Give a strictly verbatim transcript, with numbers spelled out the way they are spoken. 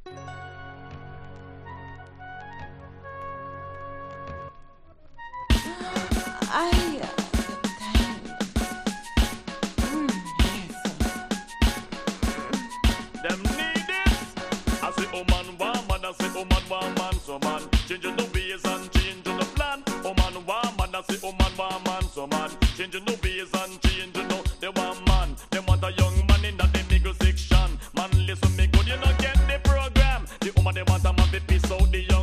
I mm, yes. Them need it. I say, oh man, one man, I say, oh man, one man, so man, changing the ways and changing the plan. Oh man, one man, I say, oh man, one man, so man, changing the ways and changing the, the one man. They want a young man in that the nigga section. Man, listen me good, you know get the program. The woman they want a man to piss out the young.